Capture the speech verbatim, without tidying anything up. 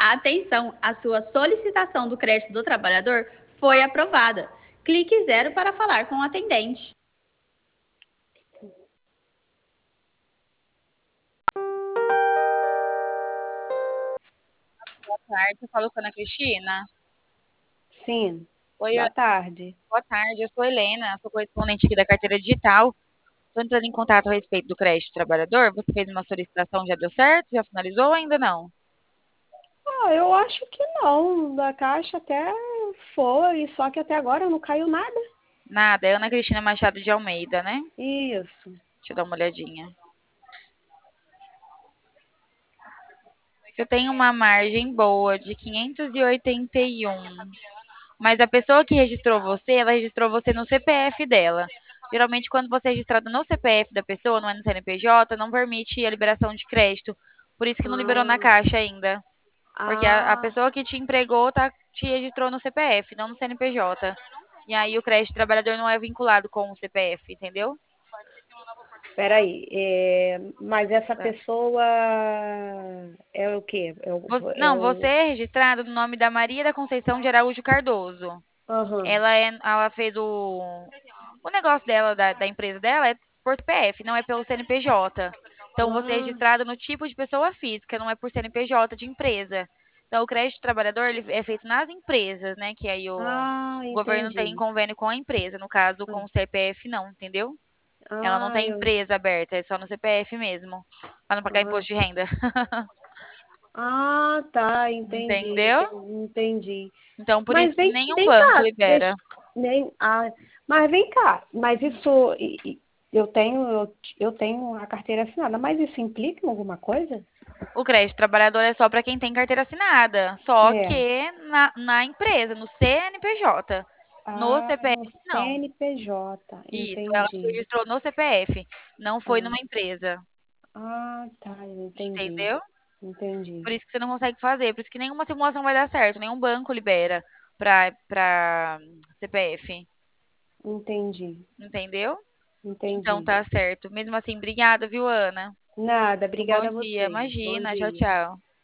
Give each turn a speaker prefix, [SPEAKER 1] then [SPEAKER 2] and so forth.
[SPEAKER 1] Atenção, a sua solicitação do crédito do trabalhador foi aprovada. Clique zero para falar com o atendente.
[SPEAKER 2] Boa tarde, eu falo com a Ana Cristina.
[SPEAKER 3] Sim,
[SPEAKER 2] Oi,
[SPEAKER 3] boa tarde.
[SPEAKER 2] boa tarde, eu sou Helena, sou correspondente aqui da carteira digital. Estou entrando em contato a respeito do crédito trabalhador. Você fez uma solicitação, já deu certo? Já finalizou ou ainda não?
[SPEAKER 3] Ah, eu acho que não. Da Caixa até foi, só que até agora não caiu nada.
[SPEAKER 2] Nada, é Ana Cristina Machado de Almeida, né?
[SPEAKER 3] Isso.
[SPEAKER 2] Deixa eu dar uma olhadinha. Você tem uma margem boa de quinhentos e oitenta e um, mas a pessoa que registrou você, ela registrou você no C P F dela. Geralmente, quando você é registrado no C P F da pessoa, não é no C N P J, não permite a liberação de crédito. Por isso que não liberou na
[SPEAKER 3] Ah,
[SPEAKER 2] Caixa ainda. Porque a, a
[SPEAKER 3] ah,
[SPEAKER 2] pessoa que te empregou tá, te registrou no C P F, não no C N P J. E aí o crédito trabalhador não é vinculado com o C P F, entendeu?
[SPEAKER 3] peraí. É, mas essa
[SPEAKER 2] É.
[SPEAKER 3] pessoa é o quê? É o,
[SPEAKER 2] Você-
[SPEAKER 3] é
[SPEAKER 2] não, você
[SPEAKER 3] o...
[SPEAKER 2] é registrado no nome da Maria da Conceição de Araújo Cardoso.
[SPEAKER 3] Aham.
[SPEAKER 2] Ela, é, ela fez o, o negócio dela, da, da empresa dela, é por C P F, não é pelo C N P J. Então você é
[SPEAKER 3] Ah,
[SPEAKER 2] registrado no tipo de pessoa física, não é por C N P J de empresa. Então o crédito trabalhador ele é feito nas empresas, né? Que aí o,
[SPEAKER 3] ah,
[SPEAKER 2] o governo tem
[SPEAKER 3] entendi.
[SPEAKER 2] convênio com a empresa. No caso, com o C P F, não, entendeu? Ela não
[SPEAKER 3] Ah,
[SPEAKER 2] tem
[SPEAKER 3] eu...
[SPEAKER 2] empresa aberta, é só no C P F mesmo, para não pagar
[SPEAKER 3] Ah,
[SPEAKER 2] imposto de renda.
[SPEAKER 3] ah, tá, entendi,
[SPEAKER 2] Entendeu?
[SPEAKER 3] entendi.
[SPEAKER 2] Então, por isso
[SPEAKER 3] Mas
[SPEAKER 2] que
[SPEAKER 3] vem,
[SPEAKER 2] nenhum
[SPEAKER 3] vem
[SPEAKER 2] banco
[SPEAKER 3] cá,
[SPEAKER 2] libera.
[SPEAKER 3] deixa, nem, ah, mas vem cá, mas isso, e- e- eu tenho, eu, eu tenho a carteira assinada, mas isso implica em alguma coisa?
[SPEAKER 2] O crédito trabalhador é só para quem tem carteira assinada, só
[SPEAKER 3] É,
[SPEAKER 2] que na, na empresa, no C N P J. No
[SPEAKER 3] ah, no
[SPEAKER 2] C P F, não.
[SPEAKER 3] C N P J,
[SPEAKER 2] Isso, ela se
[SPEAKER 3] entendi.
[SPEAKER 2] registrou no C P F, não foi
[SPEAKER 3] Ah,
[SPEAKER 2] numa empresa,
[SPEAKER 3] ah, tá, eu entendi,
[SPEAKER 2] entendeu?
[SPEAKER 3] entendi,
[SPEAKER 2] Por isso que você não consegue fazer, por isso que nenhuma simulação vai dar certo, nenhum banco libera para para C P F,
[SPEAKER 3] entendi,
[SPEAKER 2] entendeu? Então
[SPEAKER 3] entendi.
[SPEAKER 2] tá certo. Mesmo assim, obrigada, viu, Ana?
[SPEAKER 3] Nada,
[SPEAKER 2] Um bom
[SPEAKER 3] obrigada a
[SPEAKER 2] dia.
[SPEAKER 3] você. Bom
[SPEAKER 2] Imagina, tchau,
[SPEAKER 3] dia.
[SPEAKER 2] tchau.